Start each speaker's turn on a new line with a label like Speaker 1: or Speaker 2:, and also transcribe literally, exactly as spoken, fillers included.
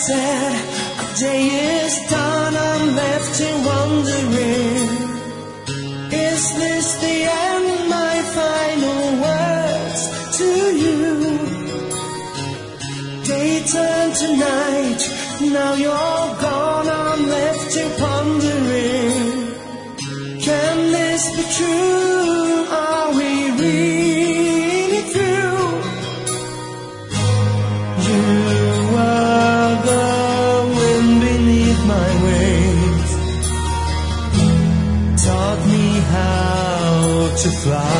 Speaker 1: said, our day is done, I'm left here wondering, is this the end, my final words to you? Day turned to night, now you're gone, I'm left here pondering, can this be true? Are we really through? You are the wind beneath my wings, taught me how to fly.